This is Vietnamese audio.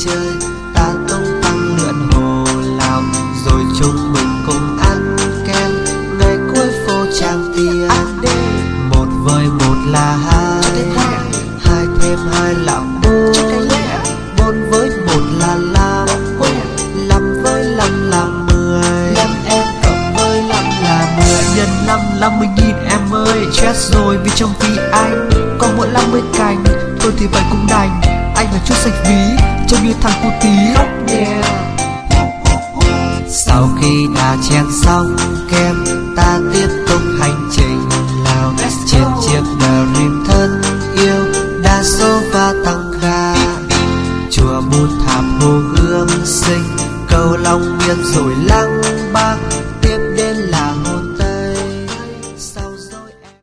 chơi, ta tung tăng lượn hồ Lào, rồi chúng mình cùng ăn kem ngày cuối phố Tràng Tiền. Một với một là hai, hai thêm hai là bốn, bốn với một là năm, năm với năm là 10, năm em cộng với năm là 10. Nhân 50.000 em ơi, stress rồi vì trong ví anh còn mỗi 50 cành. Thôi thì vậy cũng đành, anh là chút sạch ví trông như thằng cu tí. Sau khi đã chén xong kem, ta tiếp tục hành trình Lào trên chiếc Dream